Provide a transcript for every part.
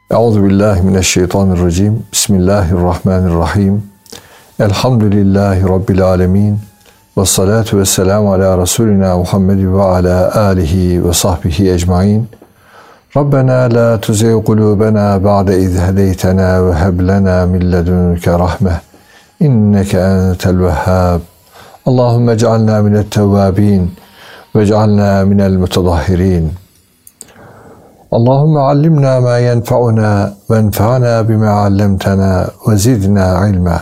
Euzubillahimineşşeytanirracim. Bismillahirrahmanirrahim. Elhamdülillahi Rabbil alemin. Ve salatu ve selamu ala Resulina Muhammed ve ala alihi ve sahbihi ecmain. Rabbena la tuzigh kulubena ba'de iz hedeytena ve heb lena min ledunke rahme. İnneke entel vehhab. Allahümme ec'alna mine't-tevvabin ve ec'alna minel mutadahhirin. Allahümme allimna ma yenfa'una ve enfa'na bima allamtana ve zidna ilma.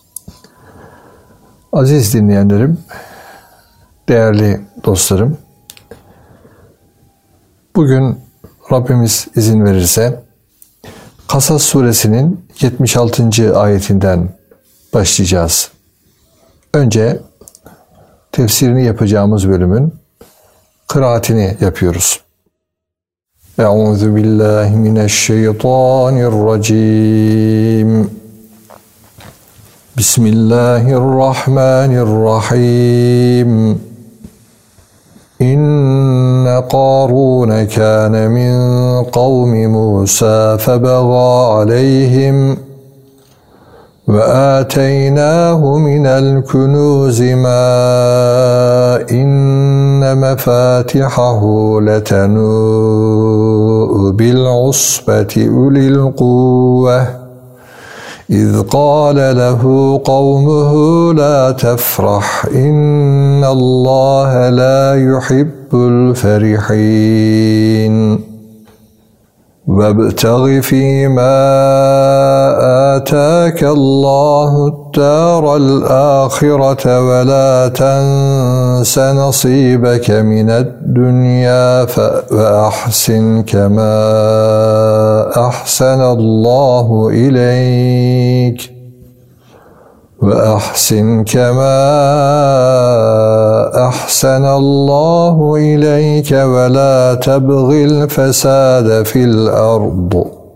Aziz dinleyenlerim, değerli dostlarım, bugün Rabbimiz izin verirse Kasas suresinin 76. ayetinden başlayacağız. Önce tefsirini yapacağımız bölümün kıraatini yapıyoruz. Euzu billahi mineşşeytanirracim. Bismillahirrahmanirrahim. İnne Qarun kâne min kavmi Musa febaga aleyhim ve âteynâhu minel kunûzi mâ inne mefâtihahu letenû'u bil usbeti ulil kuvveh إذ قال له قومه لا تفرح إن الله لا يحب الفرحين وابتغ فيما آتاك الله الدار الآخرة ولا تنس نصيبك من الدنيا وأحسن كما أحسن الله إليك وأحسن كما أحسن الله إليك ولا تبغ الفساد في الأرض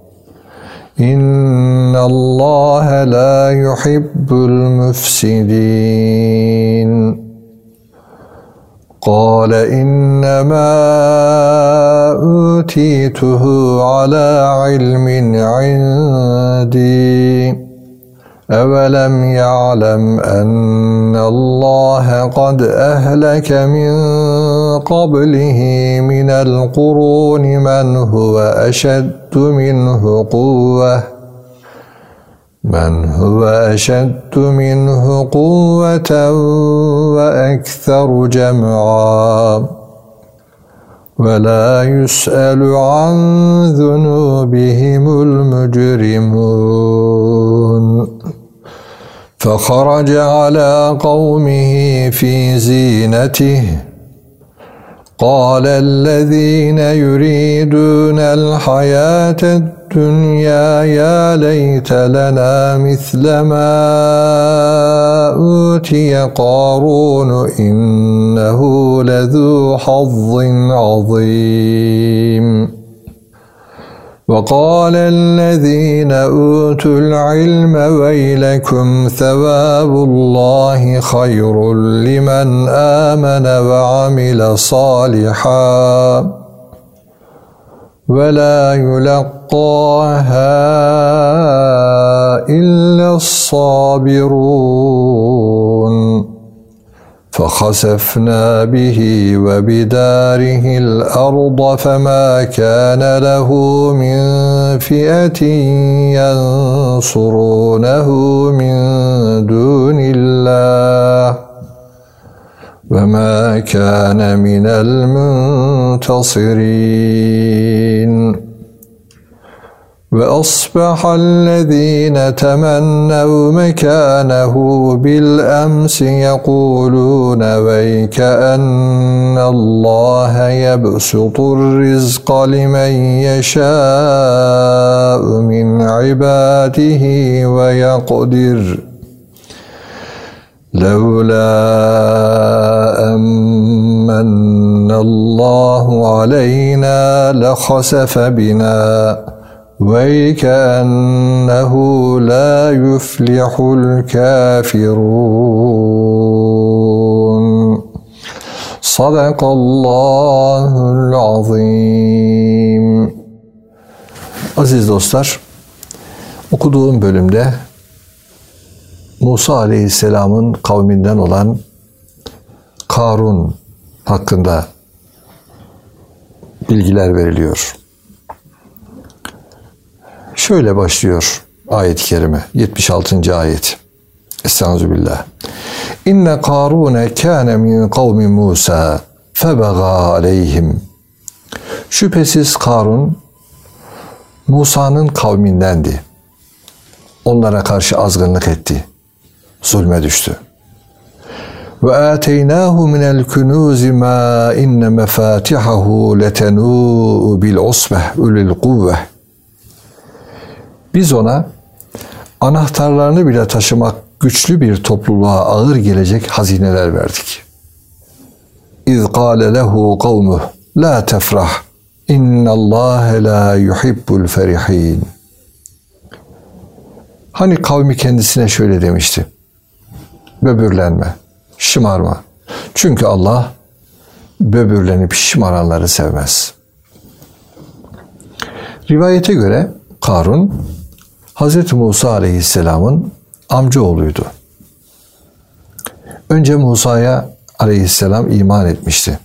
إن الله لا يحب المفسدين قال إنما أوتيته على علم عندي أولم يعلم أن الله قد أهلك من قبله من القرون من هو أشد منه قوة وأكثر جمعا ولا يسأل عن ذنوبهم المجرمون فخرج على قومه في زينته قال الذين يريدون الحياة الدنيا يا ليت لنا مثل ما أوتي قارون إنه لذو حظ عظيم وقال الذين أوتوا العلم ويلكم ثواب الله خير لمن آمن وعمل صالحا ولا يلقاها إلا الصابرون فخسفنا به وبداره الأرض فما كان له من فئة ينصرونه من دون الله وما كان من المنتصرين وأصبح الذين تمنوا مكانه بالأمس يقولون ويكأن الله يبسط الرزق لمن يشاء من عباده ويقدر لولا أمن الله علينا لخسف بنا وَيْكَأَنَّهُ لَا يُفْلِحُ الْكَافِرُونَ Sadakallahul azim. Aziz dostlar, okuduğum bölümde Musa Aleyhisselam'ın kavminden olan Karun hakkında bilgiler veriliyor. Şöyle başlıyor ayet-i kerime, 76. ayet. Estağfirullah. İnne Karune kâne min kavmi Musa febagâ aleyhim. Şüphesiz Karun Musa'nın kavmindendi. Onlara karşı azgınlık etti. Zulme düştü. Ve âteynâhu minel kunûzi mâ inne mefâtihahu letenû'u bil usbeh ulil kuvveh. Biz ona anahtarlarını bile taşımak güçlü bir topluluğa ağır gelecek hazineler verdik. İz kâle lehu kavmuh la tefrah innallâhe la yuhibbul ferihîn. Hani kavmi kendisine şöyle demişti: böbürlenme, şımarma. Çünkü Allah böbürlenip şımaranları sevmez. Rivayete göre Karun, Hz. Musa Aleyhisselam'ın amcaoğluydu. Önce Musa'ya Aleyhisselam iman etmişti.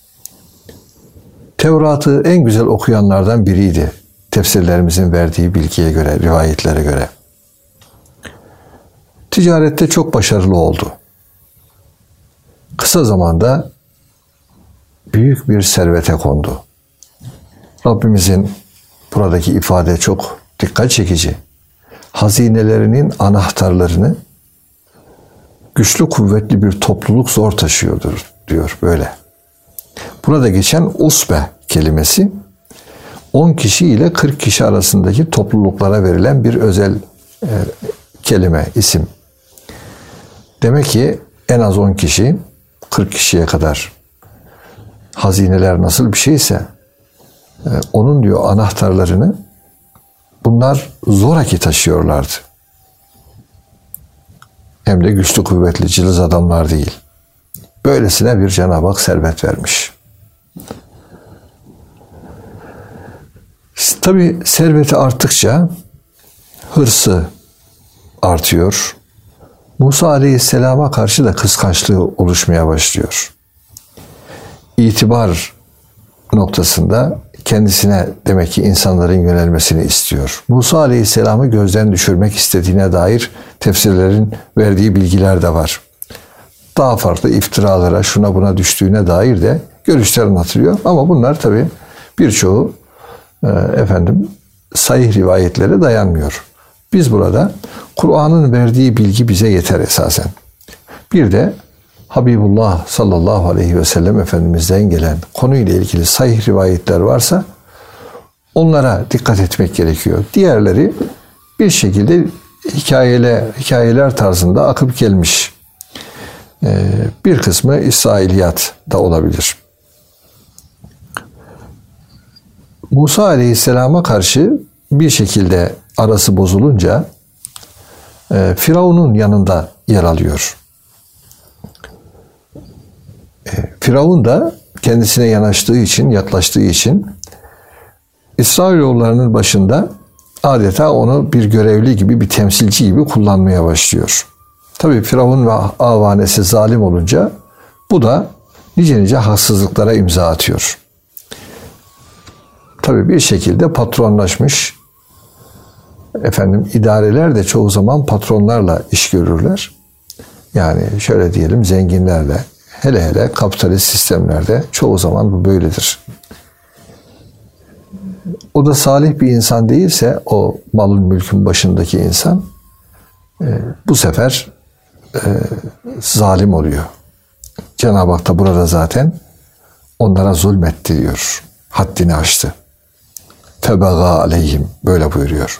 Tevrat'ı en güzel okuyanlardan biriydi. Tefsirlerimizin verdiği bilgiye göre, rivayetlere göre. Ticarette çok başarılı oldu. Kısa zamanda büyük bir servete kondu. Rabbimizin buradaki ifade çok dikkat çekici. Hazinelerinin anahtarlarını güçlü kuvvetli bir topluluk zor taşıyordur diyor böyle. Burada geçen usbe kelimesi 10 kişi ile 40 kişi arasındaki topluluklara verilen bir özel kelime, isim. Demek ki en az 10 kişi 40 kişiye kadar hazineler nasıl bir şeyse onun diyor anahtarlarını bunlar zoraki taşıyorlardı. Hem de güçlü kuvvetli cılız adamlar değil. Böylesine bir Cenab-ı Hak servet vermiş. Tabi serveti arttıkça hırsı artıyor. Musa Aleyhisselam'a karşı da kıskançlığı oluşmaya başlıyor. İtibar noktasında kendisine demek ki insanların yönelmesini istiyor. Musa Aleyhisselam'ı gözden düşürmek istediğine dair tefsirlerin verdiği bilgiler de var. Daha farklı iftiralara, şuna buna düştüğüne dair de görüşler anlatılıyor. Ama bunlar tabii birçoğu sahih rivayetlere dayanmıyor. Biz burada Kur'an'ın verdiği bilgi bize yeter esasen. Bir de Habibullah sallallahu aleyhi ve sellem Efendimiz'den gelen konuyla ilgili sahih rivayetler varsa onlara dikkat etmek gerekiyor. Diğerleri bir şekilde hikayeler tarzında akıp gelmiş. Bir kısmı İsrailiyat da olabilir. Musa Aleyhisselam'a karşı bir şekilde arası bozulunca Firavun'un yanında yer alıyor. Firavun da kendisine yaklaştığı için İsrailoğullarının başında adeta onu bir görevli gibi, bir temsilci gibi kullanmaya başlıyor. Tabii Firavun ve avanesi zalim olunca bu da nice haksızlıklara imza atıyor. Tabii bir şekilde patronlaşmış. İdareler de çoğu zaman patronlarla iş görürler. Yani şöyle diyelim, zenginlerle, hele kapitalist sistemlerde çoğu zaman bu böyledir. O da salih bir insan değilse, o malın mülkün başındaki insan bu sefer zalim oluyor. Cenab-ı Hak da burada zaten onlara zulmetti diyor. Haddini aştı. Febagâ aleyhim, böyle buyuruyor.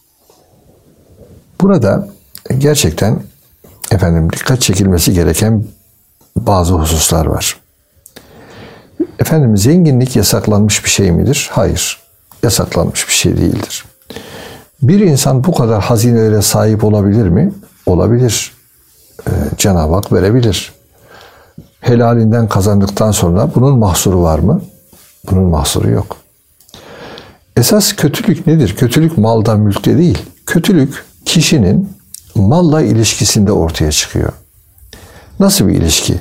Burada gerçekten dikkat çekilmesi gereken bazı hususlar var. Zenginlik yasaklanmış bir şey midir? Hayır. Yasaklanmış bir şey değildir. Bir insan bu kadar hazinelere sahip olabilir mi? Olabilir. Cenab-ı Hak verebilir. Helalinden kazandıktan sonra bunun mahsuru var mı? Bunun mahsuru yok. Esas kötülük nedir? Kötülük malda, mülkte değil. Kötülük kişinin malla ilişkisinde ortaya çıkıyor. Nasıl bir ilişki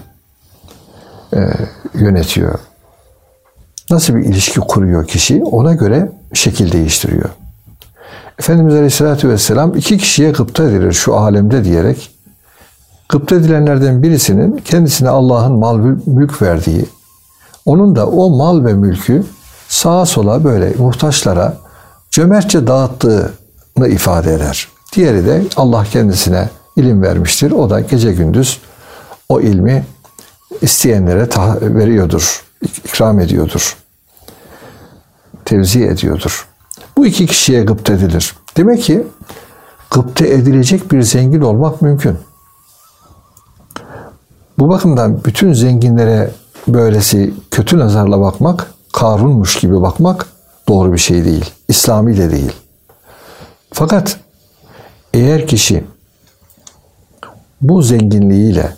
yönetiyor? Nasıl bir ilişki kuruyor kişi? Ona göre şekil değiştiriyor. Efendimiz Aleyhisselatü Vesselam 2 kişiye gıpta edilir şu alemde diyerek, gıpta edilenlerden birisinin kendisine Allah'ın mal mülk verdiği, onun da o mal ve mülkü sağa sola böyle muhtaçlara cömertçe dağıttığını ifade eder. Diğeri de Allah kendisine ilim vermiştir. O da gece gündüz o ilmi isteyenlere veriyordur, ikram ediyordur, tevzi ediyordur. Bu 2 kişiye gıpta edilir. Demek ki gıpta edilecek bir zengin olmak mümkün. Bu bakımdan bütün zenginlere böylesi kötü nazarla bakmak, Karunmuş gibi bakmak doğru bir şey değil. İslami de değil. Fakat eğer kişi bu zenginliğiyle,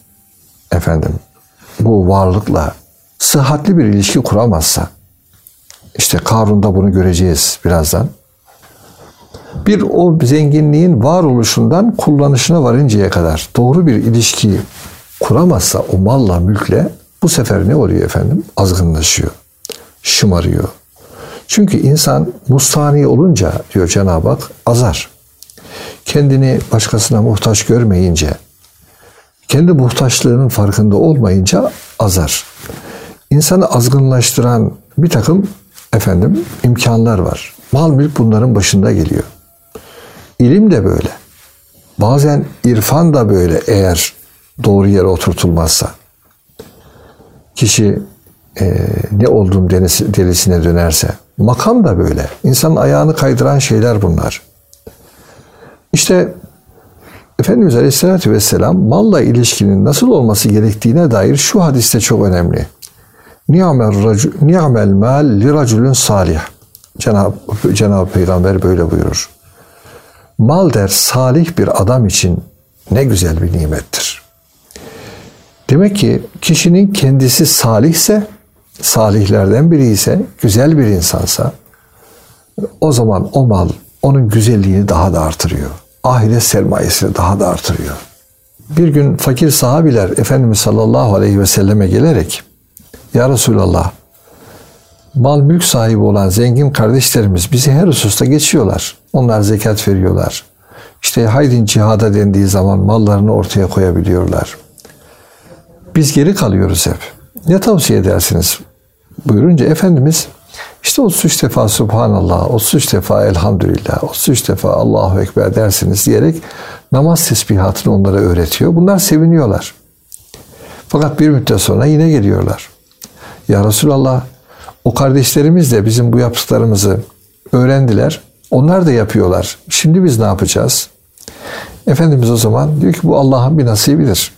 bu varlıkla sıhhatli bir ilişki kuramazsa, işte Karun'da bunu göreceğiz birazdan. Bir o zenginliğin varoluşundan kullanışına varıncaya kadar doğru bir ilişki kuramazsa o malla, mülkle, bu sefer ne oluyor efendim? Azgınlaşıyor, şımarıyor. Çünkü insan mustani olunca diyor Cenab-ı Hak azar. Kendini başkasına muhtaç görmeyince, kendi muhtaçlığının farkında olmayınca azar. İnsanı azgınlaştıran bir takım imkanlar var. Mal mülk bunların başında geliyor. İlim de böyle. Bazen irfan da böyle eğer doğru yere oturtulmazsa. Kişi ne olduğum delisine dönerse. Makam da böyle. İnsanın ayağını kaydıran şeyler bunlar. İşte Efendimiz Aleyhisselatü Vesselam malla ilişkinin nasıl olması gerektiğine dair şu hadiste çok önemli. Ni'mel mal li raculun salih. Cenab-ı Peygamber böyle buyurur. Mal der salih bir adam için ne güzel bir nimettir. Demek ki kişinin kendisi salihse, salihlerden biri ise, güzel bir insansa, o zaman o mal onun güzelliğini daha da artırıyor. Ahiret sermayesini daha da artırıyor. Bir gün fakir sahabiler Efendimiz sallallahu aleyhi ve selleme gelerek, Ya Resulallah, mal mülk sahibi olan zengin kardeşlerimiz bizi her hususta geçiyorlar. Onlar zekat veriyorlar. İşte haydin cihada dendiği zaman mallarını ortaya koyabiliyorlar. Biz geri kalıyoruz hep. Ne tavsiye edersiniz? Buyurunca Efendimiz işte 33 defa Subhanallah, 33 defa Elhamdülillah, 33 defa Allahu Ekber dersiniz diyerek namaz tesbihatını onlara öğretiyor. Bunlar seviniyorlar. Fakat bir müddet sonra yine geliyorlar. Ya Resulallah, o kardeşlerimiz de bizim bu yaptıklarımızı öğrendiler. Onlar da yapıyorlar. Şimdi biz ne yapacağız? Efendimiz o zaman diyor ki bu Allah'ın bir nasibidir.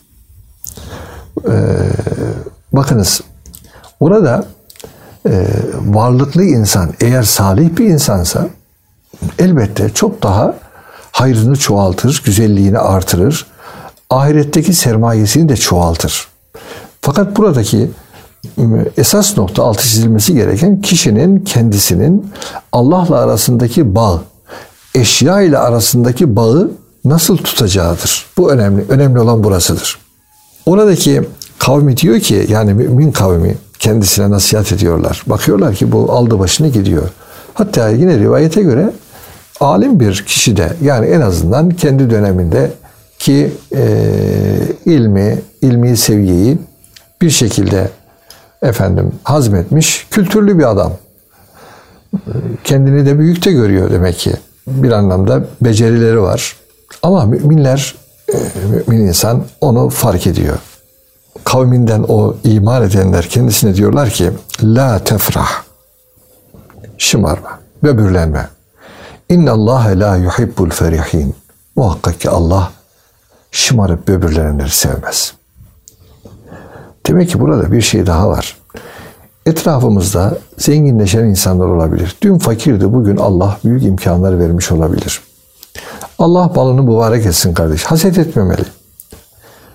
Bakınız orada varlıklı insan eğer salih bir insansa elbette çok daha hayrını çoğaltır, güzelliğini artırır. Ahiretteki sermayesini de çoğaltır. Fakat buradaki esas nokta altı çizilmesi gereken kişinin kendisinin Allah'la arasındaki bağ, eşya ile arasındaki bağı nasıl tutacağıdır. Bu önemli. Önemli olan burasıdır. Oradaki kavmi diyor ki yani mümin kavmi kendisine nasihat ediyorlar. Bakıyorlar ki bu aldı başını gidiyor. Hatta yine rivayete göre alim bir kişi de yani en azından kendi döneminde ki ilmi seviyeyi bir şekilde hazmetmiş kültürlü bir adam. Kendini de büyük de görüyor demek ki. Bir anlamda becerileri var. Ama mümin insan onu fark ediyor. Kavminden o iman edenler kendisine diyorlar ki la tefrah. Şımarma, böbürlenme. İnnallâhe la yuhibbul ferihin. Muhakkak ki Allah şımarıp böbürlenenleri sevmez. Demek ki burada bir şey daha var. Etrafımızda zenginleşen insanlar olabilir. Dün fakirdi, bugün Allah büyük imkanlar vermiş olabilir. Allah balını mübarek etsin kardeş. Haset etmemeli.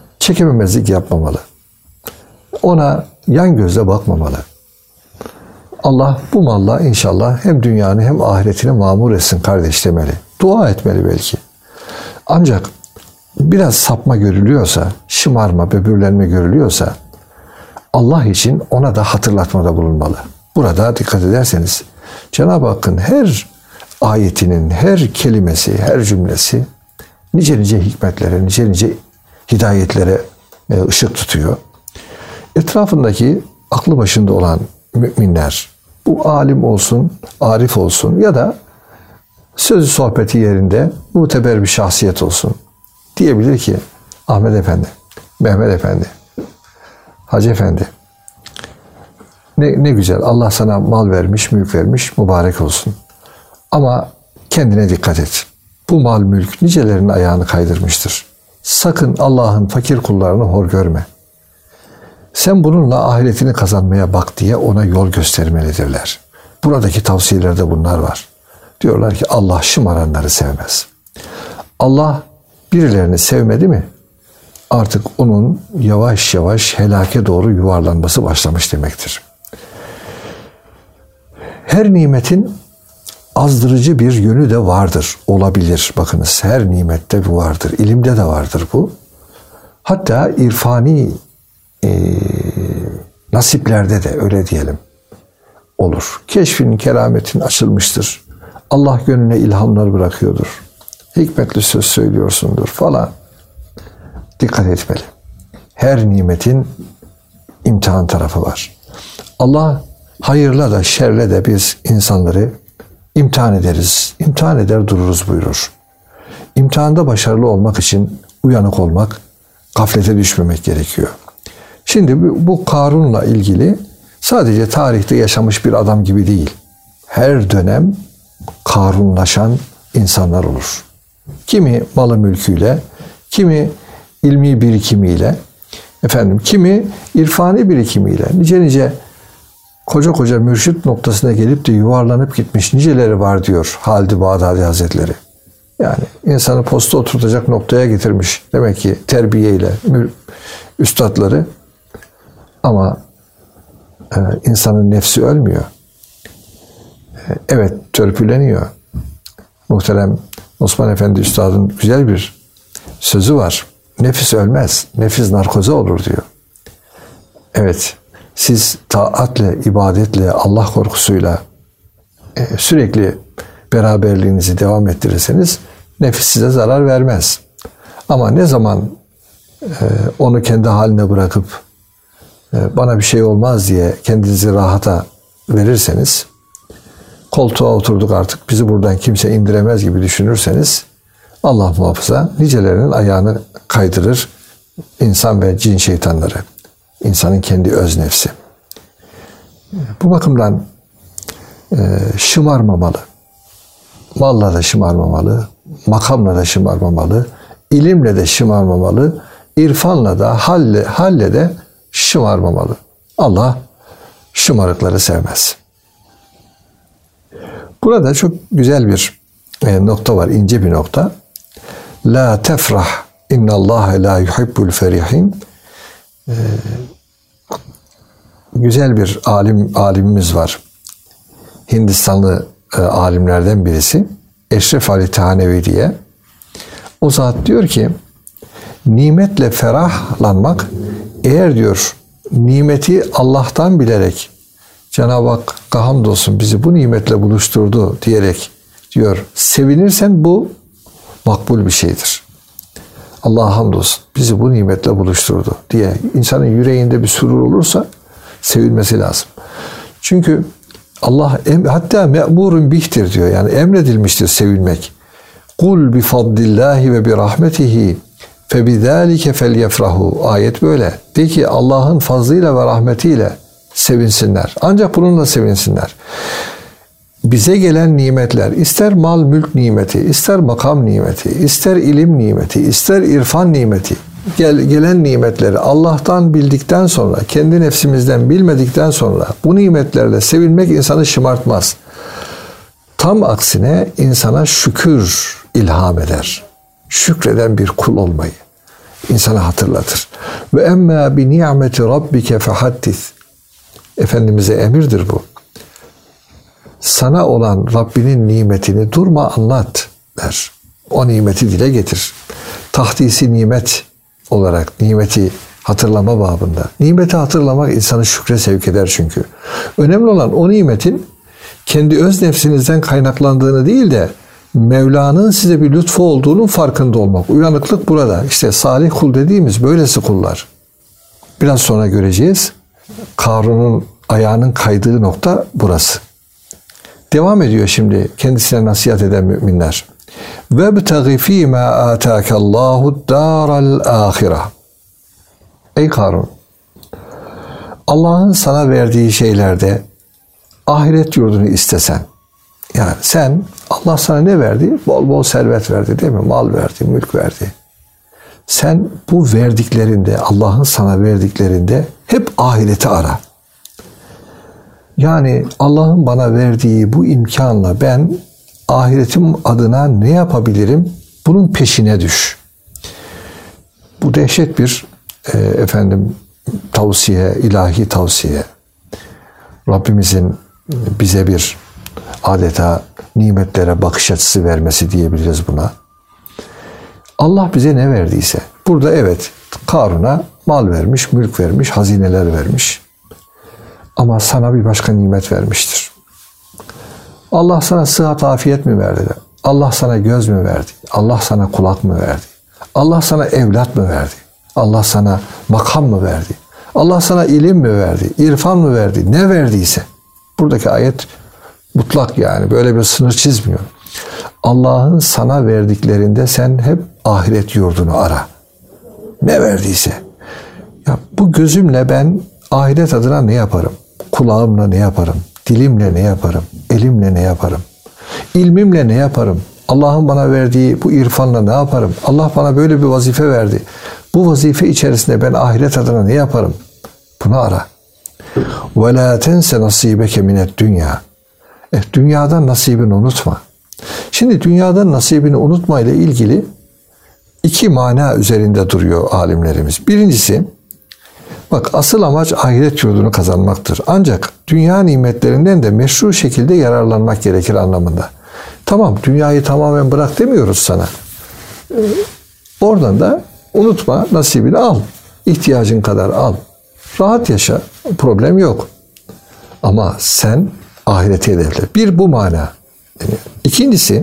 Çekememezlik yapmamalı. Ona yan gözle bakmamalı. Allah bu malla inşallah hem dünyanı hem ahiretini mamur etsin kardeş demeli. Dua etmeli belki. Ancak biraz sapma görülüyorsa, şımarma, böbürlenme görülüyorsa Allah için ona da hatırlatmada bulunmalı. Burada dikkat ederseniz Cenab-ı Hakk'ın her ayetinin, her kelimesi, her cümlesi nice nice hikmetlere, nice nice hidayetlere ışık tutuyor. Etrafındaki aklı başında olan müminler, bu alim olsun, arif olsun ya da sözü sohbeti yerinde muteber bir şahsiyet olsun. Diyebilir ki Ahmet Efendi, Mehmet Efendi, Hacı Efendi, ne güzel Allah sana mal vermiş, mülk vermiş, mübarek olsun. Ama kendine dikkat et. Bu mal mülk nicelerin ayağını kaydırmıştır. Sakın Allah'ın fakir kullarını hor görme. Sen bununla ahiretini kazanmaya bak diye ona yol göstermelidirler. Buradaki tavsiyelerde bunlar var. Diyorlar ki Allah şımaranları sevmez. Allah birilerini sevmedi mi artık onun yavaş yavaş helake doğru yuvarlanması başlamış demektir. Her nimetin azdırıcı bir yönü de vardır, olabilir. Bakınız her nimette bu vardır. İlimde de vardır bu. Hatta irfani nasiplerde de öyle diyelim olur. Keşfin, kerametin açılmıştır. Allah gönlüne ilhamlar bırakıyordur. Hikmetli söz söylüyorsundur falan. Dikkat etmeli. Her nimetin imtihan tarafı var. Allah hayırla da şerle de biz insanları imtihan ederiz. İmtihan eder dururuz buyurur. İmtihanda başarılı olmak için uyanık olmak, gaflete düşmemek gerekiyor. Şimdi bu Karun'la ilgili sadece tarihte yaşamış bir adam gibi değil. Her dönem Karunlaşan insanlar olur. Kimi malı mülküyle, kimi ilmi birikimiyle, kimi irfani birikimiyle, nice koca koca mürşit noktasına gelip de yuvarlanıp gitmiş niceleri var diyor Halid-i Bağdadi Hazretleri. Yani insanı posta oturtacak noktaya getirmiş demek ki terbiyeyle üstadları. Ama insanın nefsi ölmüyor. Evet, törpüleniyor. Muhterem Osman Efendi Üstad'ın güzel bir sözü var. Nefis ölmez, nefis narkoze olur diyor. Evet, siz taatle, ibadetle, Allah korkusuyla sürekli beraberliğinizi devam ettirirseniz nefis size zarar vermez. Ama ne zaman onu kendi haline bırakıp bana bir şey olmaz diye kendinizi rahata verirseniz, koltuğa oturduk artık bizi buradan kimse indiremez gibi düşünürseniz Allah muhafaza nicelerinin ayağını kaydırır insan ve cin şeytanları. İnsanın kendi öz nefsi. Bu bakımdan şımarmamalı. Malla da şımarmamalı. Makamla da şımarmamalı. İlimle de şımarmamalı. İrfanla da halle de şımarmamalı. Allah şımarıkları sevmez. Burada çok güzel bir nokta var. İnce bir nokta. La tefrah innallâhe la yuhibbul ferihin. Güzel bir alimimiz var. Hindistanlı alimlerden birisi. Eşref Ali Tanevi diye. O zat diyor ki nimetle ferahlanmak eğer diyor nimeti Allah'tan bilerek Cenab-ı Hakk'a hamdolsun bizi bu nimetle buluşturdu diyerek diyor sevinirsen bu makbul bir şeydir. Allah'a hamdolsun bizi bu nimetle buluşturdu diye insanın yüreğinde bir surur olursa sevinmesi lazım. Çünkü Allah hatta me'murun bihtir diyor. Yani emredilmiştir sevinmek. Kul bi fadlillahi ve bi rahmetihi fe bizalike felyefrahu. Ayet böyle. De ki Allah'ın fazlıyla ve rahmetiyle sevinsinler. Ancak bununla sevinsinler. Bize gelen nimetler, ister mal mülk nimeti, ister makam nimeti, ister ilim nimeti, ister irfan nimeti, gelen nimetleri Allah'tan bildikten sonra, kendi nefsimizden bilmedikten sonra bu nimetlerle sevinmek insanı şımartmaz. Tam aksine insana şükür ilham eder. Şükreden bir kul olmayı insana hatırlatır. Ve emmâ bi ni'meti rabbike fehaddis. Efendimiz'e emirdir bu. sana olan Rabbinin nimetini durma anlat der. O nimeti dile getir. Tahdisi nimet olarak nimeti hatırlama babında. Nimeti hatırlamak insanı şükre sevk eder çünkü. Önemli olan o nimetin kendi öz nefsinizden kaynaklandığını değil de Mevla'nın size bir lütfu olduğunun farkında olmak. Uyanıklık burada. İşte salih kul dediğimiz böylesi kullar. Biraz sonra göreceğiz. Karun'un ayağının kaydığı nokta burası. Devam ediyor şimdi kendisine nasihat eden müminler. وَبْتَغِ ف۪ي مَا آتَاكَ اللّٰهُ الدَّارَ الْآخِرَةِ Ey Karun! Allah'ın sana verdiği şeylerde ahiret yurdunu istesen, yani sen, Allah sana ne verdi? Bol bol servet verdi değil mi? Mal verdi, mülk verdi. Sen bu verdiklerinde, Allah'ın sana verdiklerinde hep ahireti ara. Yani Allah'ın bana verdiği bu imkanla ben ahiretim adına ne yapabilirim? Bunun peşine düş. Bu dehşet bir tavsiye, ilahi tavsiye. Rabbimizin bize bir adeta nimetlere bakış açısı vermesi diyebiliriz buna. Allah bize ne verdiyse, burada evet Karun'a mal vermiş, mülk vermiş, hazineler vermiş. Ama sana bir başka nimet vermiştir. Allah sana sıhhat, afiyet mi verdi? Allah sana göz mü verdi? Allah sana kulak mı verdi? Allah sana evlat mı verdi? Allah sana makam mı verdi? Allah sana ilim mi verdi? İrfan mı verdi? Ne verdiyse. Buradaki ayet mutlak yani. Böyle bir sınır çizmiyor. Allah'ın sana verdiklerinde sen hep ahiret yurdunu ara. Ne verdiyse. Ya bu gözümle ben ahiret adına ne yaparım? Kulağımla ne yaparım? Dilimle ne yaparım? Elimle ne yaparım? İlmimle ne yaparım? Allah'ın bana verdiği bu irfanla ne yaparım? Allah bana böyle bir vazife verdi. Bu vazife içerisinde ben ahiret adına ne yaparım? Bunu ara. وَلَا تَنْسَ نَصِيبَكَ مِنَ الدُّنْيَا Dünyadan nasibini unutma. Şimdi dünyadan nasibini unutma ile ilgili iki mana üzerinde duruyor alimlerimiz. Birincisi, bak asıl amaç ahiret yurdunu kazanmaktır. Ancak dünya nimetlerinden de meşru şekilde yararlanmak gerekir anlamında. Tamam, dünyayı tamamen bırak demiyoruz sana. Oradan da unutma, nasibini al. İhtiyacın kadar al. Rahat yaşa, problem yok. Ama sen ahireti hedefle. Bir bu mana. İkincisi,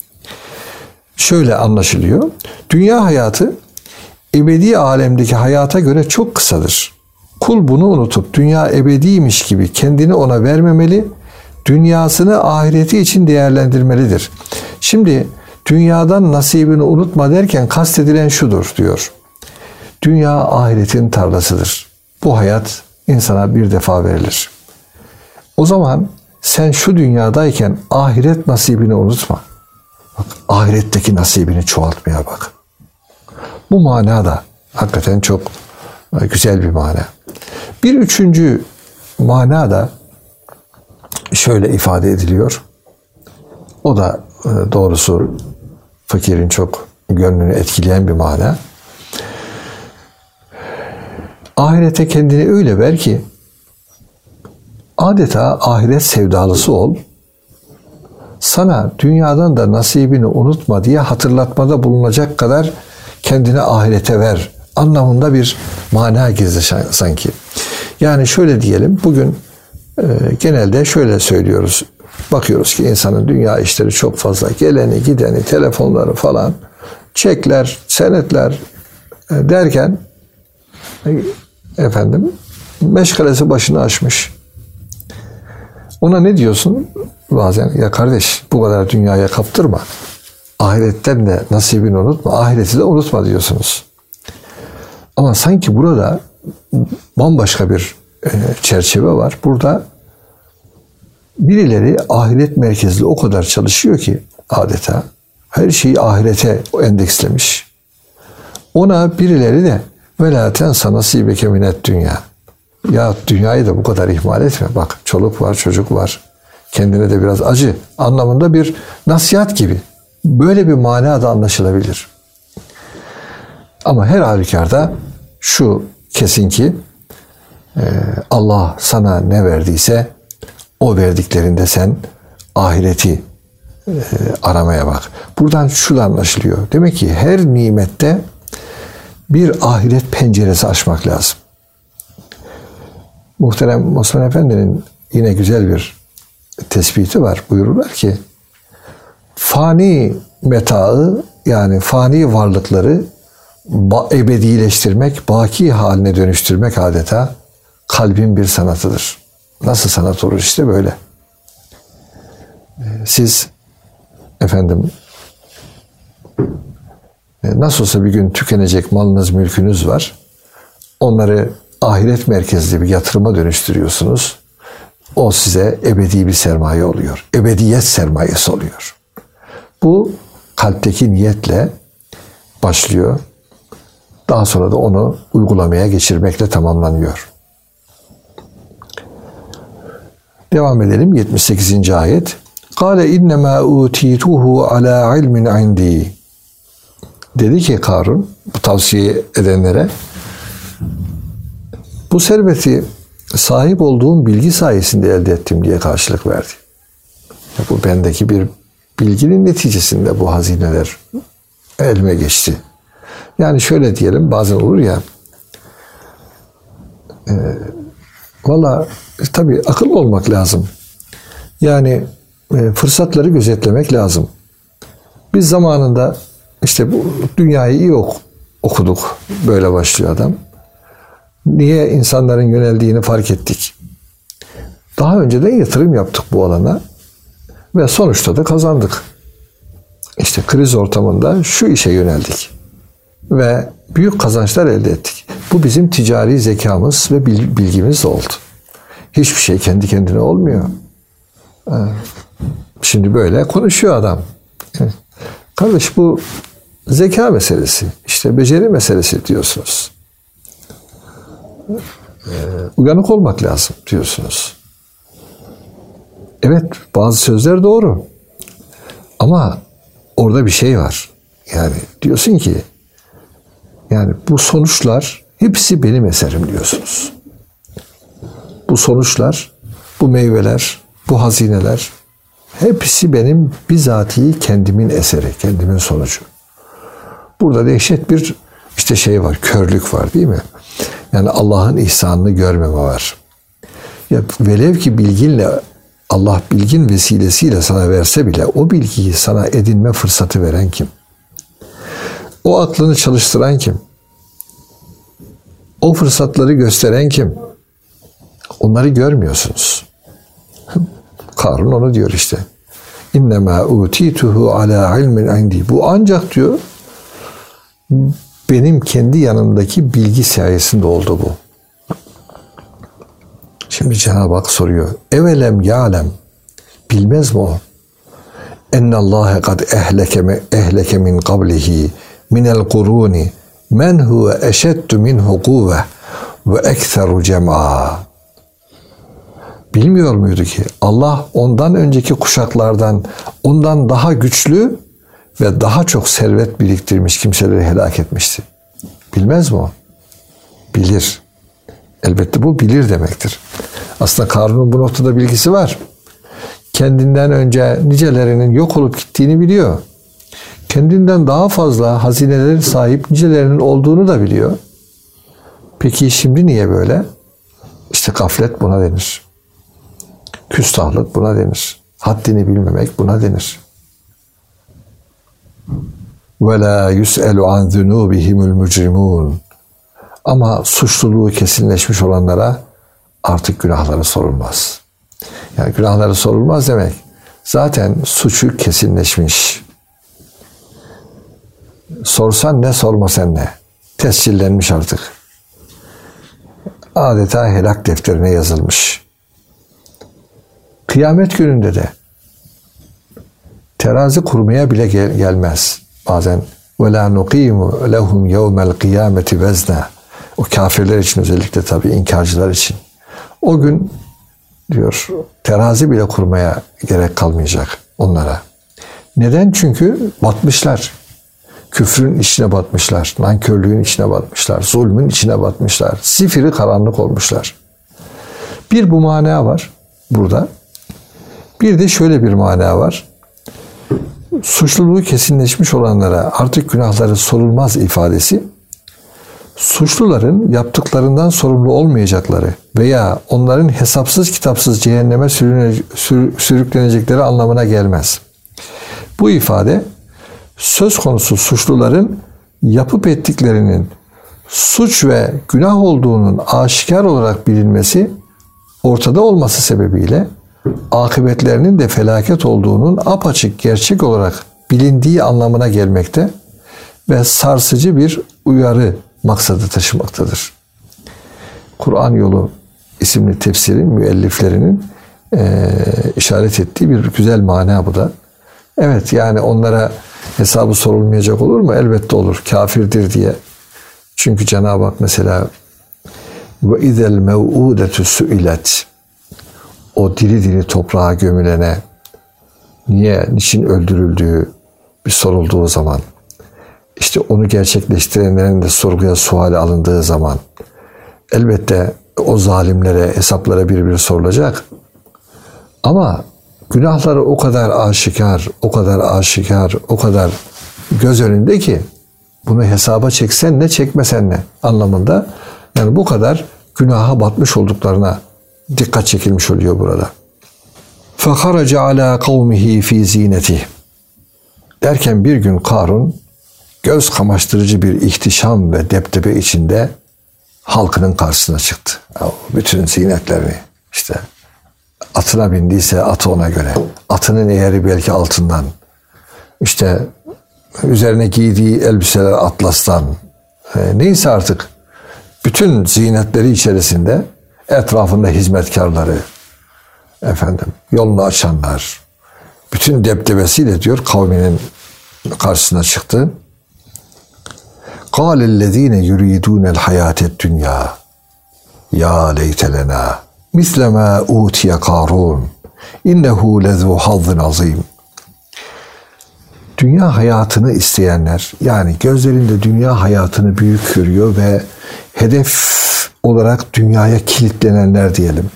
şöyle anlaşılıyor. Dünya hayatı ebedi alemdeki hayata göre çok kısadır. Kul bunu unutup dünya ebediymiş gibi kendini ona vermemeli, dünyasını ahireti için değerlendirmelidir. Şimdi dünyadan nasibini unutma derken kastedilen şudur diyor. Dünya ahiretin tarlasıdır. Bu hayat insana bir defa verilir. O zaman sen şu dünyadayken ahiret nasibini unutma. Bak, ahiretteki nasibini çoğaltmaya bak. Bu manada hakikaten çok güzel bir mana. Bir üçüncü mana da şöyle ifade ediliyor. O da doğrusu fakirin çok gönlünü etkileyen bir mana. Ahirete kendini öyle ver ki adeta ahiret sevdalısı ol. Sana dünyadan da nasibini unutma diye hatırlatmada bulunacak kadar kendini ahirete ver anlamında bir mana gizli sanki. Yani şöyle diyelim, bugün genelde şöyle söylüyoruz. Bakıyoruz ki insanın dünya işleri çok fazla. Geleni gideni, telefonları falan, çekler, senetler derken meşgalesi başını aşmış. Ona ne diyorsun? Bazen ya kardeş bu kadar dünyaya kaptırma. Ahiretten de nasibini unutma. Ahireti de unutma diyorsunuz. Ama sanki burada bambaşka bir çerçeve var. Burada birileri ahiret merkezli o kadar çalışıyor ki adeta her şeyi ahirete endekslemiş. Ona birileri de وَلَا تَنْسَ نَصِيبَكَ مِنَ الدُّنْيَا Ya dünyayı da bu kadar ihmal etme. Bak çoluk var, çocuk var. Kendine de biraz acı anlamında bir nasihat gibi. Böyle bir mana da anlaşılabilir. Ama her halükarda şu kesin ki Allah sana ne verdiyse o verdiklerinde sen ahireti aramaya bak. Buradan şu da anlaşılıyor. Demek ki her nimette bir ahiret penceresi açmak lazım. Muhterem Osman Efendi'nin yine güzel bir tespiti var. Buyururlar ki fani metaı, yani fani varlıkları ebedileştirmek, baki haline dönüştürmek adeta kalbin bir sanatıdır. Nasıl sanat olur? İşte böyle. Siz efendim nasıl olsa bir gün tükenecek malınız, mülkünüz var. Onları ahiret merkezli bir yatırıma dönüştürüyorsunuz. O size ebedi bir sermaye oluyor. Ebediyet sermayesi oluyor. Bu kalpteki niyetle başlıyor. Daha sonra da onu uygulamaya geçirmekle tamamlanıyor. Devam edelim. 78. ayet. Kâle innemâ utîtuhu alâ ilmin indî. Dedi ki Karun, bu tavsiye edenlere, bu serveti sahip olduğum bilgi sayesinde elde ettim diye karşılık verdi. Bu bendeki bir bilginin neticesinde bu hazineler elime geçti. Yani şöyle diyelim, bazen olur ya, valla tabii akıllı olmak lazım. Yani fırsatları gözetlemek lazım. Biz zamanında işte bu dünyayı iyi okuduk. Böyle başlıyor adam. Niye insanların yöneldiğini fark ettik. Daha önceden yatırım yaptık bu alana ve sonuçta da kazandık. İşte kriz ortamında şu işe yöneldik ve büyük kazançlar elde ettik. Bu bizim ticari zekamız ve bilgimiz oldu. Hiçbir şey kendi kendine olmuyor. Şimdi böyle konuşuyor adam. Kardeş, bu zeka meselesi, işte beceri meselesi diyorsunuz. Uyanık olmak lazım diyorsunuz. Evet, bazı sözler doğru. Ama orada bir şey var. Yani diyorsun ki, yani bu sonuçlar hepsi benim eserim diyorsunuz. Bu sonuçlar, bu meyveler, bu hazineler hepsi benim bizatihi kendimin eseri, kendimin sonucu. Burada dehşet bir işte şey var, körlük var değil mi? Yani Allah'ın ihsanını görmeme var. Ya velev ki bilginle, Allah bilgin vesilesiyle sana verse bile o bilgiyi sana edinme fırsatı veren kim? O aklını çalıştıran kim? O fırsatları gösteren kim? Onları görmüyorsunuz. Karun onu diyor işte. İnnemâ utîtuhu alâ ilmin indi. Bu ancak diyor benim kendi yanımdaki bilgi sayesinde oldu bu. Şimdi Cenab-ı Hak soruyor. Evelem ya'lem. Bilmez mi o? Ennallâhe kad ehleke min qablihi minel kuruni men huve eşeddu minhu kuvve ve ekseru cem'a. Bilmiyor muydu ki Allah ondan önceki kuşaklardan ondan daha güçlü ve daha çok servet biriktirmiş kimseleri helak etmişti. Bilmez mi o? Bilir. Elbette bu bilir demektir. Aslında Karun'un bu noktada bilgisi var. Kendinden önce nicelerinin yok olup gittiğini biliyor. Kendinden daha fazla hazinelerin sahip nicelerinin olduğunu da biliyor. Peki şimdi niye böyle? İşte gaflet buna denir. Küstahlık buna denir. Haddini bilmemek buna denir. وَلَا يُسْأَلُ عَنْ ذُنُوبِهِمُ الْمُجْرِمُونَ. Ama suçluluğu kesinleşmiş olanlara artık günahları sorulmaz. Yani günahları sorulmaz demek, zaten suçu kesinleşmiş. Sorsan ne, sormasan ne? Tescillenmiş artık. Adeta helak defterine yazılmış. Kıyamet gününde de terazi kurmaya bile gelmez. Bazen وَلَا نُقِيمُ لَهُمْ يَوْمَ الْقِيَامَةِ وَزْنًا. O kafirler için, özellikle tabii inkarcılar için. O gün diyor terazi bile kurmaya gerek kalmayacak onlara. Neden? Çünkü batmışlar. Küfrün içine batmışlar. Nankörlüğün içine batmışlar. Zulmün içine batmışlar. Zifiri karanlık olmuşlar. Bir bu mana var burada. Bir de şöyle bir mana var. Suçluluğu kesinleşmiş olanlara artık günahları sorulmaz ifadesi, suçluların yaptıklarından sorumlu olmayacakları veya onların hesapsız kitapsız cehenneme sürüklenecekleri anlamına gelmez. Bu ifade söz konusu suçluların yapıp ettiklerinin suç ve günah olduğunun aşikar olarak bilinmesi, ortada olması sebebiyle akıbetlerinin de felaket olduğunun apaçık gerçek olarak bilindiği anlamına gelmekte ve sarsıcı bir uyarı maksadı taşımaktadır. Kur'an Yolu isimli tefsirin müelliflerinin işaret ettiği bir güzel mana bu da. Evet, yani onlara hesabı sorulmayacak olur mu? Elbette olur. Kafirdir diye. Çünkü Cenab-ı Hak mesela ve izel mev'udetu su'ilet, o diri diri toprağa gömülene niçin öldürüldüğü bir sorulduğu zaman, işte onu gerçekleştirenlerin de sorguya suale alındığı zaman elbette o zalimlere, hesaplara bir sorulacak. Ama günahları o kadar aşikar, o kadar aşikar, o kadar göz önünde ki bunu hesaba çeksen ne, çekmesen ne anlamında, yani bu kadar günaha batmış olduklarına dikkat çekilmiş oluyor burada. فَخَرَجَ عَلَى قَوْمِهِ ف۪ي زِينَتِهِ derken bir gün Karun göz kamaştırıcı bir ihtişam ve deptebe içinde halkının karşısına çıktı. Bütün zinetlerini, işte atına bindiyse atı ona göre, atının eğeri belki altından, işte üzerine giydiği elbiseler atlastan, neyse artık bütün zinetleri içerisinde etrafında hizmetkarları, yolunu açanlar, bütün deptebesiyle diyor kavminin karşısına çıktı. قَالَ الَّذ۪ينَ يُرِيدُونَ الْحَيَاةَ الدُّنْيَا يَا لَيْتَ لَنَا مِثْلَ مَا اُوتِيَ قَارُونَ اِنَّهُ لَذُو حَظٍ عَظِيمٍ. Dünya hayatını isteyenler, yani gözlerinde dünya hayatını büyük görüyor ve hedef olarak dünyaya kilitlenenler diyelim.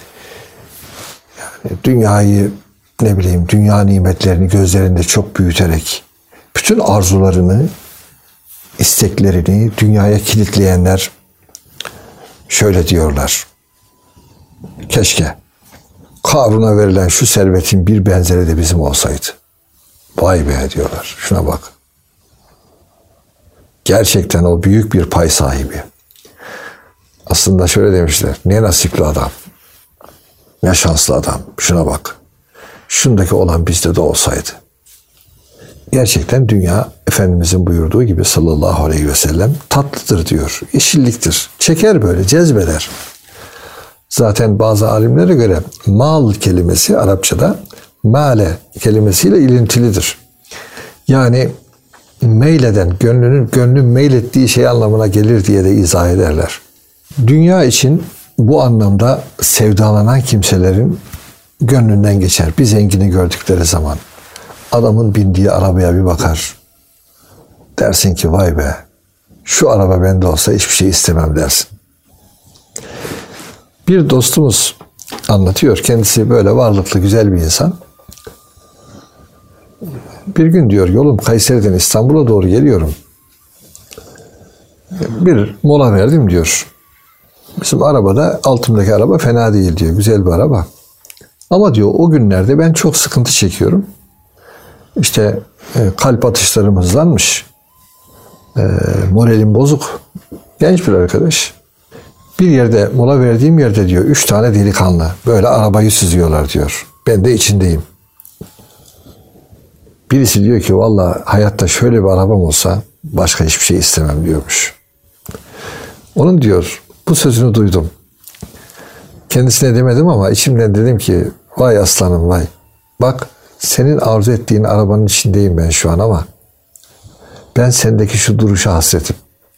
Yani dünyayı, dünya nimetlerini gözlerinde çok büyüterek bütün arzularını, isteklerini dünyaya kilitleyenler şöyle diyorlar: keşke Karun'a verilen şu servetin bir benzeri de bizim olsaydı. Vay be diyorlar. Şuna bak. Gerçekten o büyük bir pay sahibi. Aslında şöyle demişler: ne nasipli adam. Ne şanslı adam. Şuna bak. Şundaki olan bizde de olsaydı. Gerçekten dünya, Efendimizin buyurduğu gibi sallallahu aleyhi ve sellem, tatlıdır diyor. Yeşilliktir. Çeker böyle, cezbeder. Zaten bazı alimlere göre mal kelimesi Arapçada male kelimesiyle ilintilidir. Yani meyleden, gönlün meylettiği şey anlamına gelir diye de izah ederler. Dünya için bu anlamda sevdalanan kimselerin gönlünden geçer. Bir zengini gördükleri zaman adamın bindiği arabaya bir bakar. Dersin ki vay be, şu araba bende olsa hiçbir şey istemem dersin. Bir dostumuz anlatıyor. Kendisi böyle varlıklı, güzel bir insan. Bir gün diyor yolum Kayseri'den İstanbul'a doğru geliyorum. Bir mola verdim diyor. Bizim arabada, altımdaki araba fena değil diyor. Güzel bir araba. Ama diyor o günlerde ben çok sıkıntı çekiyorum. İşte kalp atışlarım hızlanmış. Moralim bozuk. Genç bir arkadaş. Bir yerde, mola verdiğim yerde diyor 3 tane delikanlı böyle arabayı süzüyorlar diyor. Ben de içindeyim. Birisi diyor ki vallahi hayatta şöyle bir arabam olsa başka hiçbir şey istemem diyormuş. Onun diyor bu sözünü duydum. Kendisine demedim ama içimden dedim ki vay aslanım vay. Bak senin arzu ettiğin arabanın içindeyim ben şu an ama ben sendeki şu duruşa hasretim.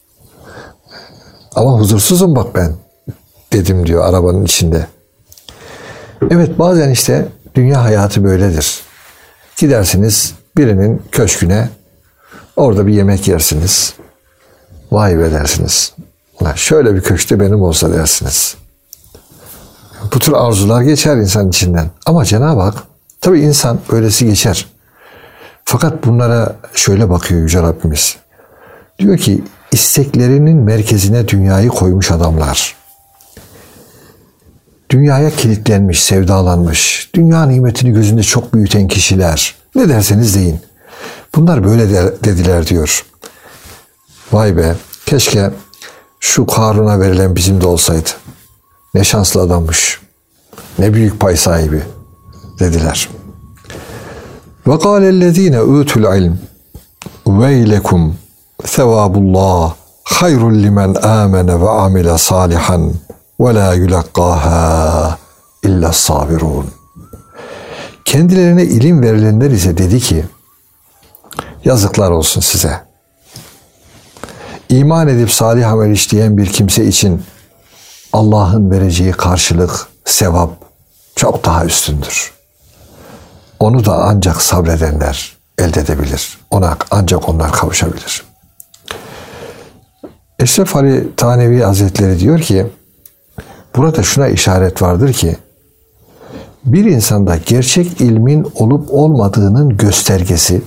Ama huzursuzum bak ben dedim diyor arabanın içinde. Evet, bazen işte dünya hayatı böyledir. Gidersiniz birinin köşküne, orada bir yemek yersiniz. Vay be dersiniz. Şöyle bir köşkte benim olsa dersiniz. Bu tür arzular geçer insan içinden. Ama Cenab-ı Hak Tabii insan öylesi geçer. Fakat bunlara şöyle bakıyor Yüce Rabbimiz. Diyor ki isteklerinin merkezine dünyayı koymuş adamlar. Dünyaya kilitlenmiş, sevdalanmış, dünya nimetini gözünde çok büyüten kişiler. Ne derseniz deyin. Bunlar böyle dediler diyor. Vay be, keşke şu Karun'a verilen bizim de olsaydı. Ne şanslı adammış. Ne büyük pay sahibi dediler. Ve kâlellezîne ûtul ilm veylekum sevâbullah hayrun limen âmene ve amile salihan ve lâ yulakkâhâ illa sabirun. Kendilerine ilim verilenler ise dedi ki yazıklar olsun size. İman edip salih amel işleyen bir kimse için Allah'ın vereceği karşılık, sevap çok daha üstündür. Onu da ancak sabredenler elde edebilir. Ona ancak onlar kavuşabilir. Eşref Ali Tanevi Hazretleri diyor ki, burada şuna işaret vardır ki, bir insanda gerçek ilmin olup olmadığının göstergesi,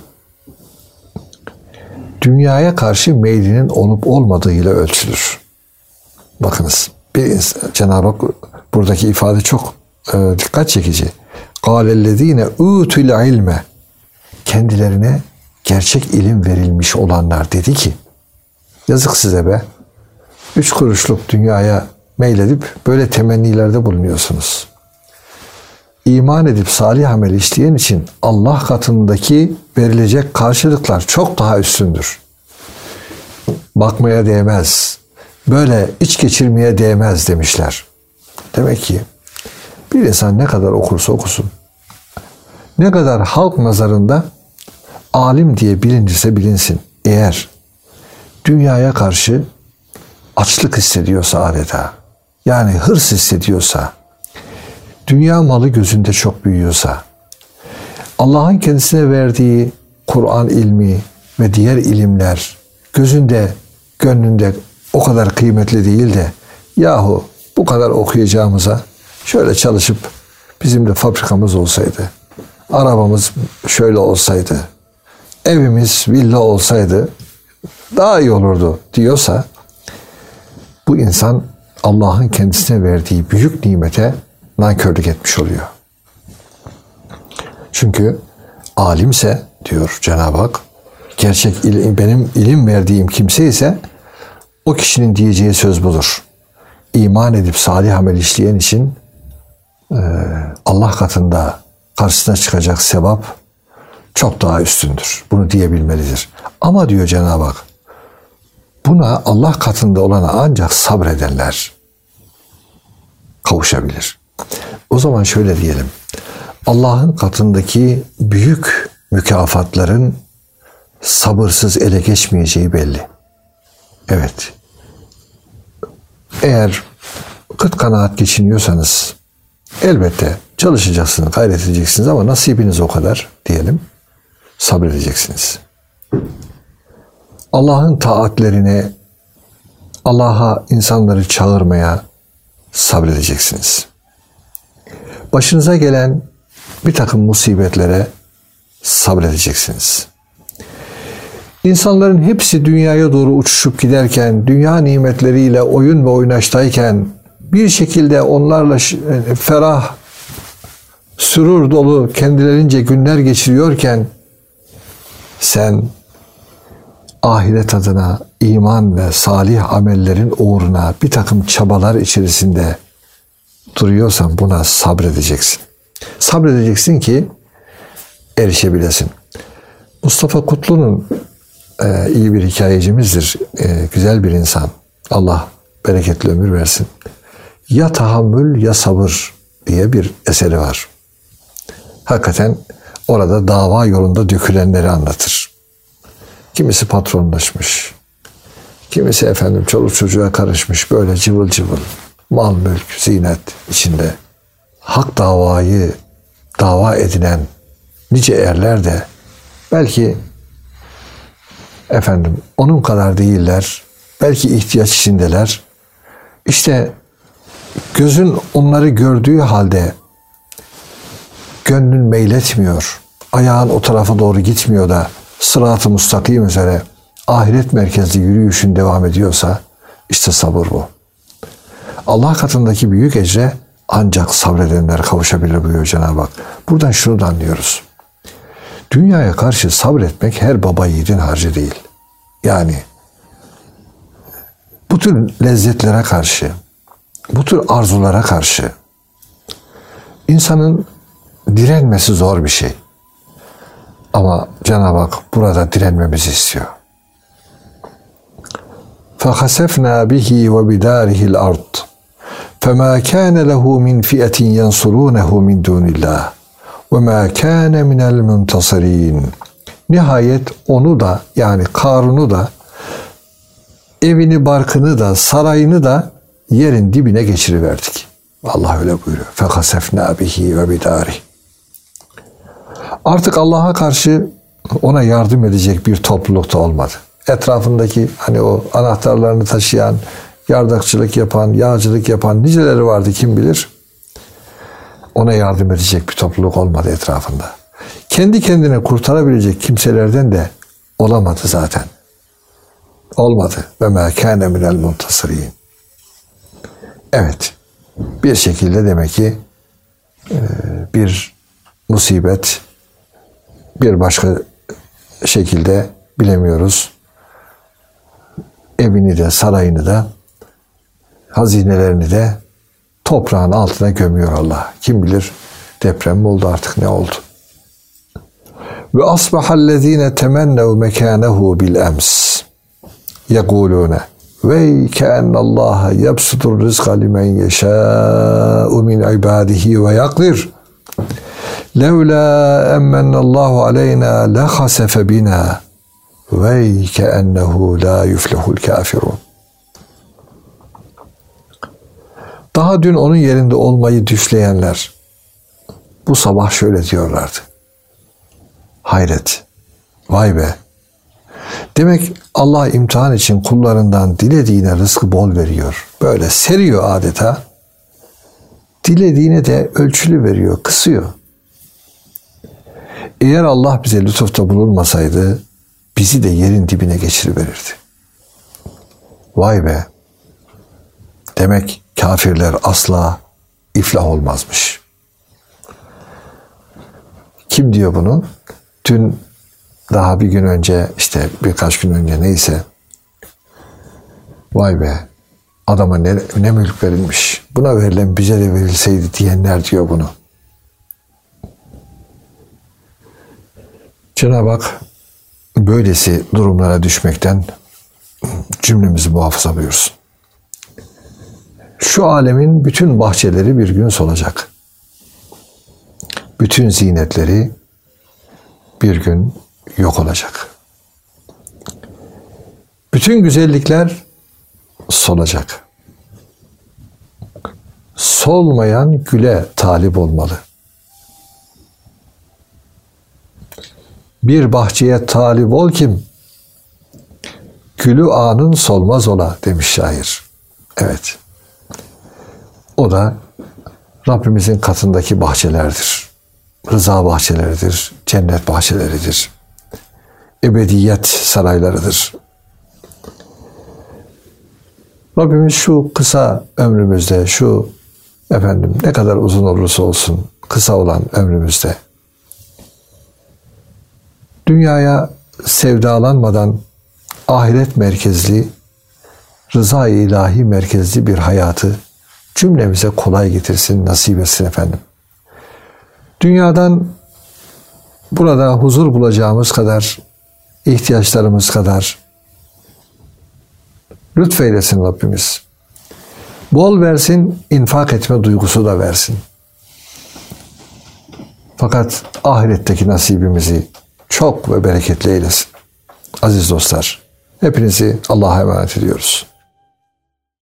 dünyaya karşı meylinin olup olmadığıyla ölçülür. Bakınız, bir insan, Cenab-ı Hak buradaki ifade çok dikkat çekici. قَالَ utul ilme, kendilerine gerçek ilim verilmiş olanlar dedi ki, yazık size be, 3 kuruşluk dünyaya meyledip böyle temennilerde bulunuyorsunuz. İman edip salih amel işleyen için Allah katındaki verilecek karşılıklar çok daha üstündür. Bakmaya değmez, böyle iç geçirmeye değmez demişler. Demek ki bir insan ne kadar okursa okusun, ne kadar halk nazarında alim diye bilinirse bilinsin, eğer dünyaya karşı açlık hissediyorsa adeta, yani hırs hissediyorsa, dünya malı gözünde çok büyüyorsa, Allah'ın kendisine verdiği Kur'an ilmi ve diğer ilimler gözünde, gönlünde o kadar kıymetli değil de, yahu bu kadar okuyacağımıza şöyle çalışıp bizim de fabrikamız olsaydı, arabamız şöyle olsaydı, evimiz villa olsaydı daha iyi olurdu diyorsa, bu insan Allah'ın kendisine verdiği büyük nimete nankörlük etmiş oluyor. Çünkü alimse diyor Cenab-ı Hak, gerçek ilim, benim ilim verdiğim kimse ise o kişinin diyeceği söz budur. İman edip salih amel işleyen için Allah katında karşısına çıkacak sevap çok daha üstündür. Bunu diyebilmelidir. Ama diyor Cenab-ı Hak, buna Allah katında olana ancak sabredenler kavuşabilir. O zaman şöyle diyelim. Allah'ın katındaki büyük mükafatların sabırsız ele geçmeyeceği belli. Evet. Eğer kıt kanaat geçiniyorsanız elbette çalışacaksınız, gayret edeceksiniz ama nasibiniz o kadar diyelim. Sabredeceksiniz. Allah'ın taatlerine, Allah'a insanları çağırmaya sabredeceksiniz. Başınıza gelen bir takım musibetlere sabredeceksiniz. İnsanların hepsi dünyaya doğru uçuşup giderken, dünya nimetleriyle oyun ve oynaştayken, bir şekilde onlarla ferah, sürur dolu kendilerince günler geçiriyorken, sen ahiret adına, iman ve salih amellerin uğruna bir takım çabalar içerisinde duruyorsan buna sabredeceksin. Sabredeceksin ki erişebilesin. Mustafa Kutlu'nun iyi bir hikayecimizdir. Güzel bir insan. Allah bereketli ömür versin. Ya tahammül ya sabır diye bir eseri var. Hakikaten orada dava yolunda dökülenleri anlatır. Kimisi patronlaşmış. Kimisi efendim çoluk çocuğa karışmış. Böyle cıvıl cıvıl. Mal, mülk, zinet içinde. Hak davayı dava edinen nice erler de belki efendim onun kadar değiller. Belki ihtiyaç içindeler. İşte gözün onları gördüğü halde gönlün meyletmiyor, ayağın o tarafa doğru gitmiyor da sırat-ı müstakim üzere ahiret merkezli yürüyüşün devam ediyorsa işte sabır bu. Allah katındaki büyük ecre ancak sabredenler kavuşabilir buyuruyor Cenab-ı Hak. Buradan şunu da anlıyoruz. Dünyaya karşı sabretmek her baba yiğidin harcı değil. Yani bu tür lezzetlere karşı, bu tür arzulara karşı insanın direnmesi zor bir şey. Ama Cenab-ı Hak burada direnmemizi istiyor. فَخَسَفْنَا بِهِ وَبِدَارِهِ الْأَرْضِ فَمَا كَانَ لَهُ مِنْ فِئَةٍ يَنْصُرُونَهُ مِنْ دُونِ اللّٰهِ وَمَا كَانَ مِنَ الْمُنْتَصِرِينَ. Nihayet onu da, yani Karun'u da, evini, barkını da, sarayını da yerin dibine geçiriverdik. Allah öyle buyuruyor. فَخَسَفْنَا بِهِ وَبِدَارِهِ. Artık Allah'a karşı ona yardım edecek bir topluluk da olmadı. Etrafındaki hani o anahtarlarını taşıyan, yardakçılık yapan, yağcılık yapan niceleri vardı kim bilir. Ona yardım edecek bir topluluk olmadı etrafında. Kendi kendine kurtarabilecek kimselerden de olamadı zaten. Olmadı. Ve mâ kâne minel muntasirîn. Evet. Bir şekilde demek ki bir musibet bir başka şekilde bilemiyoruz. Evini de, sarayını da, hazinelerini de toprağın altına gömüyor Allah. Kim bilir deprem mi oldu artık, ne oldu? Ve asbahallezine temennev mekânehu bil ems yekulûne ve keennallâhe yebsutur rizqa limen yeşâ'u min ibâdihi ve yakdir. Levlâ emmennallâhu aleyna lehasefe bina ve keennehu la yuflihul kafirun. Daha dün onun yerinde olmayı düşleyenler bu sabah şöyle diyorlardı. Hayret, vay be. Demek Allah imtihan için kullarından dilediğine rızkı bol veriyor. Böyle seriyor adeta. Dilediğine de ölçülü veriyor, kısıyor. Eğer Allah bize lütufta bulunmasaydı bizi de yerin dibine geçiriverirdi. Vay be. Demek kafirler asla iflah olmazmış. Kim diyor bunu? Dün daha bir gün önce, işte birkaç gün önce neyse, vay be adama ne mülk verilmiş, buna verilen bize de verilseydi diyenler diyor bunu. Cenab-ı Hak böylesi durumlara düşmekten cümlemizi muhafaza buyursun. Şu alemin bütün bahçeleri bir gün solacak. Bütün zinetleri bir gün yok olacak. Bütün güzellikler solacak. Solmayan güle talip olmalı. Bir bahçeye talip ol kim? Gülü anın solmaz ola demiş şair. Evet. O da Rabbimizin katındaki bahçelerdir. Rıza bahçeleridir, cennet bahçeleridir. Ebediyet saraylarıdır. Rabbimiz şu kısa ömrümüzde, şu ne kadar uzun olursa olsun kısa olan ömrümüzde dünyaya sevdalanmadan ahiret merkezli, rıza-i ilahi merkezli bir hayatı cümlemize kolay getirsin, nasip etsin efendim. Dünyadan burada huzur bulacağımız kadar, ihtiyaçlarımız kadar lütfeylesin Rabbimiz. Bol versin, infak etme duygusu da versin. Fakat ahiretteki nasibimizi çok ve bereketli eylesin. Aziz dostlar, hepinizi Allah'a emanet ediyoruz.